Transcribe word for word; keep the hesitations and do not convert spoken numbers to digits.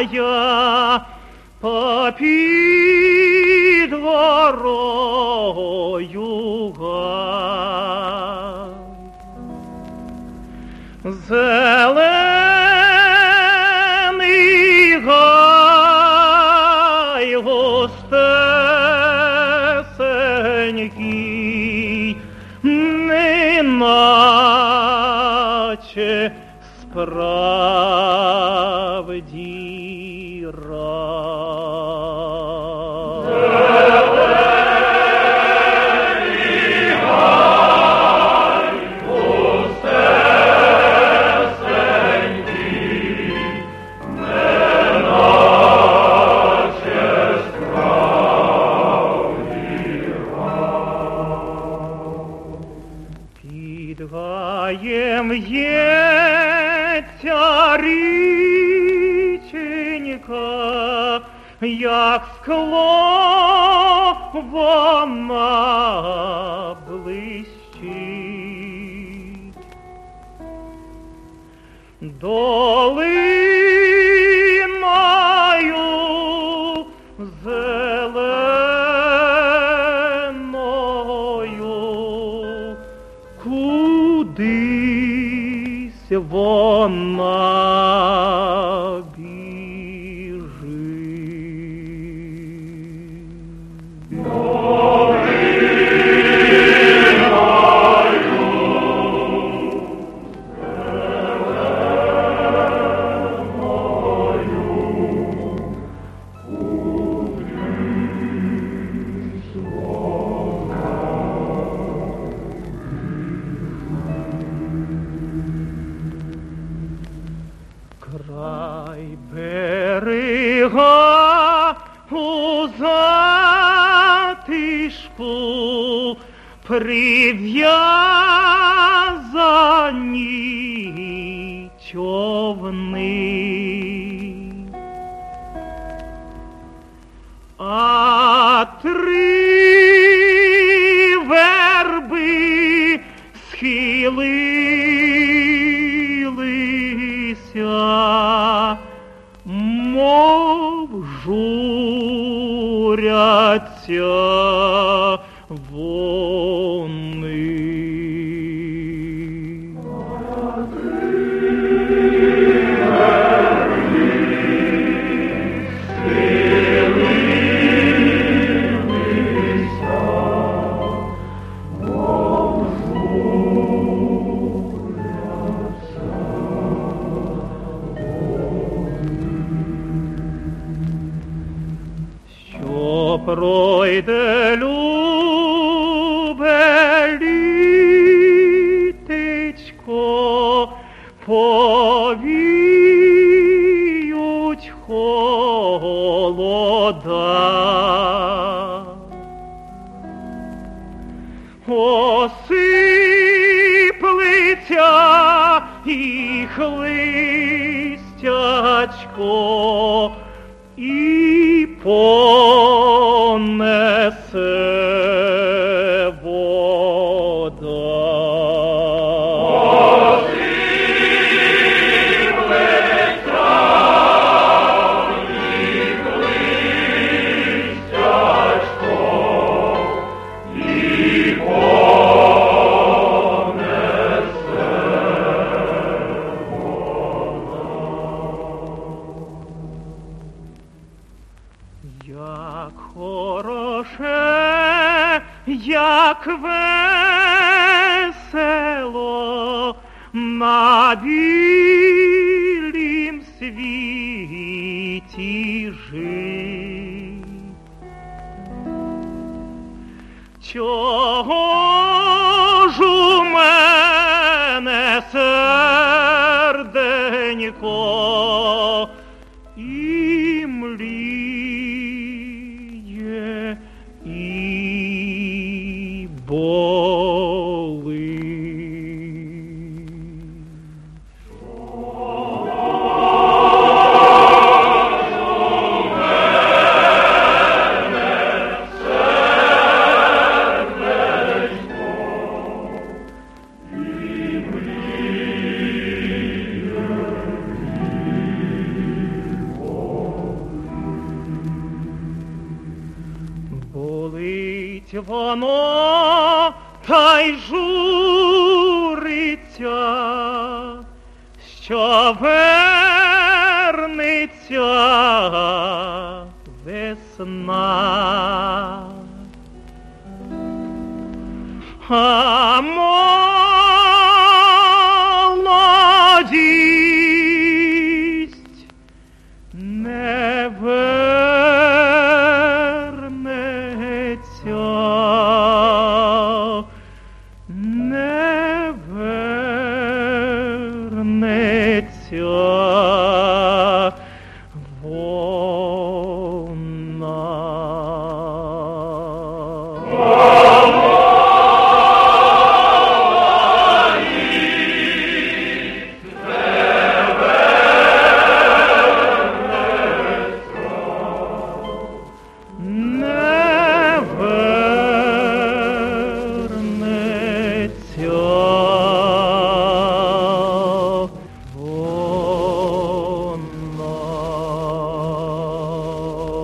я попід горою гай. Зелений гай густесенький, неначе справді рай. Зелений гай густесенький, неначе справді рай. Під гаєм в'ється річенька, як скло вона блищить. Долиною зеленою кудись вона біжить. Край берега у затишку прив'язані човни, а три верби схилилися, мов журяться вони. Що пройде любе літечко, повіють холода, осиплеться їх листячко і понесе вода. Осиплеться їх листячко і понесе Як хороше, як весело на білім світі жить. Чого ж у мене серденько і мліє, і болить? воно та й журиться, що вернеться весна. А молодість не вернеться, не вернеться вона.